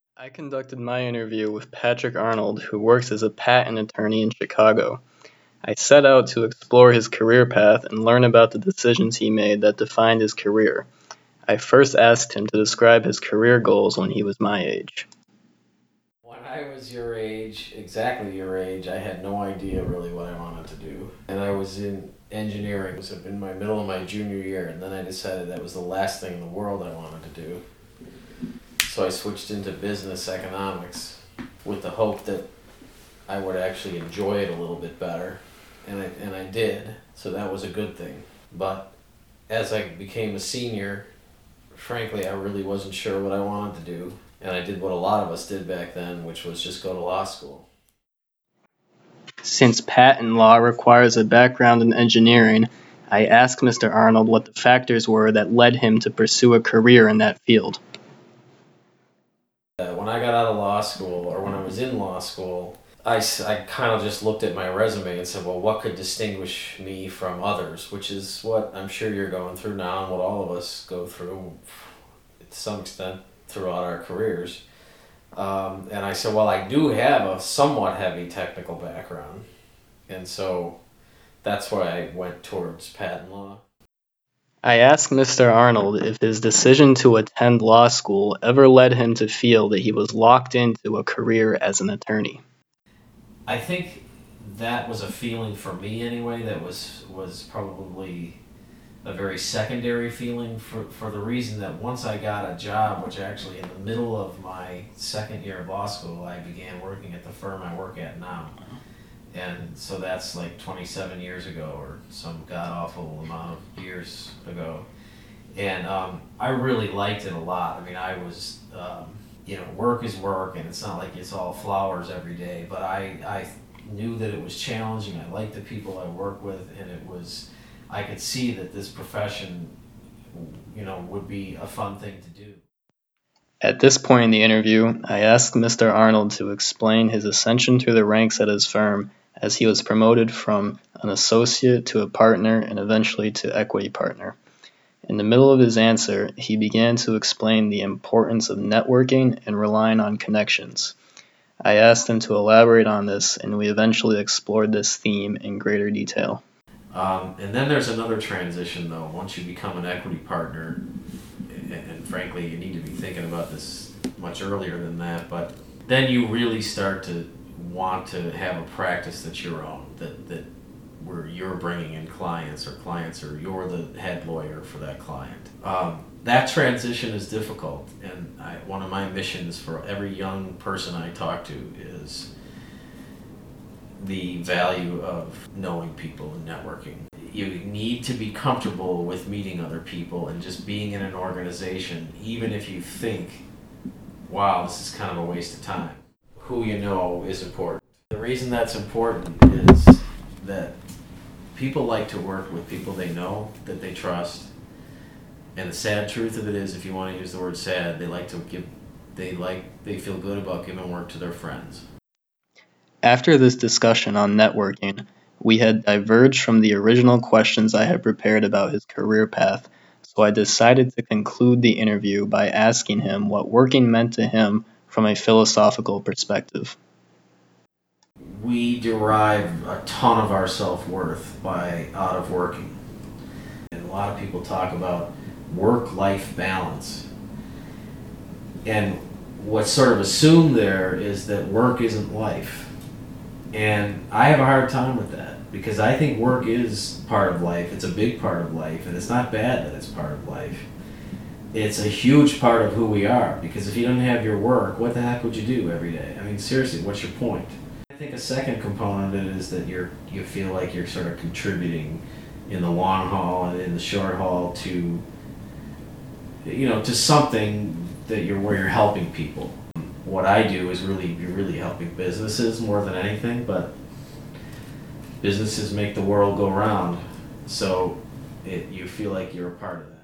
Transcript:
I conducted my interview with Patrick Arnold, who works as a patent attorney in Chicago. I set out to explore his career path and learn about the decisions he made that defined his career. I first asked him to describe his career goals when he was my age. When I was your age, exactly your age, I had no idea really what I wanted to do. And I was in engineering. I was in my middle of my junior year, and then I decided that was the last thing in the world I wanted to do. So I switched into business economics with the hope that I would actually enjoy it a little bit better. And I did, so that was a good thing. But as I became a senior, frankly, I really wasn't sure what I wanted to do. And I did what a lot of us did back then, which was just go to law school. Since patent law requires a background in engineering, I asked Mr. Arnold what the factors were that led him to pursue a career in that field. When I got out of law school, or when I was in law school, I kind of just looked at my resume and said, well, what could distinguish me from others? Which is what I'm sure you're going through now and what all of us go through to some extent throughout our careers. And I said, well, I do have a somewhat heavy technical background. And so that's why I went towards patent law. I asked Mr. Arnold if his decision to attend law school ever led him to feel that he was locked into a career as an attorney. I think that was a feeling for me anyway that was probably a very secondary feeling for the reason that once I got a job, which actually in the middle of my second year of law school, I began working at the firm I work at now. And so that's like 27 years ago or some god-awful amount of years ago. And I really liked it a lot. I mean, I was, work is work, and it's not like it's all flowers every day, but I knew that it was challenging. I liked the people I work with, and I could see that this profession, would be a fun thing to do. At this point in the interview, I asked Mr. Arnold to explain his ascension through the ranks at his firm as he was promoted from an associate to a partner and eventually to equity partner. In the middle of his answer, he began to explain the importance of networking and relying on connections. I asked him to elaborate on this, and we eventually explored this theme in greater detail. And then there's another transition, though. Once you become an equity partner, and frankly, you need to be thinking about this much earlier than that, but then you really start to want to have a practice that's your own, that where you're bringing in clients or you're the head lawyer for that client. That transition is difficult, and one of my missions for every young person I talk to is the value of knowing people and networking. You need to be comfortable with meeting other people and just being in an organization, even if you think, wow, this is kind of a waste of time. Who you know is important. The reason that's important is that people like to work with people they know, that they trust. And the sad truth of it is, if you want to use the word sad, they feel good about giving work to their friends. After this discussion on networking, we had diverged from the original questions I had prepared about his career path, so I decided to conclude the interview by asking him what working meant to him from a philosophical perspective. We derive a ton of our self-worth out of working. And a lot of people talk about work-life balance. And what's sort of assumed there is that work isn't life. And I have a hard time with that because I think work is part of life. It's a big part of life, and it's not bad that it's part of life. It's a huge part of who we are, because if you don't have your work, what the heck would you do every day? I mean, seriously, what's your point? I think a second component of it is that you feel like you're sort of contributing in the long haul and in the short haul to something where you're helping people. What I do is you're really helping businesses more than anything, but businesses make the world go round, so you feel like you're a part of that.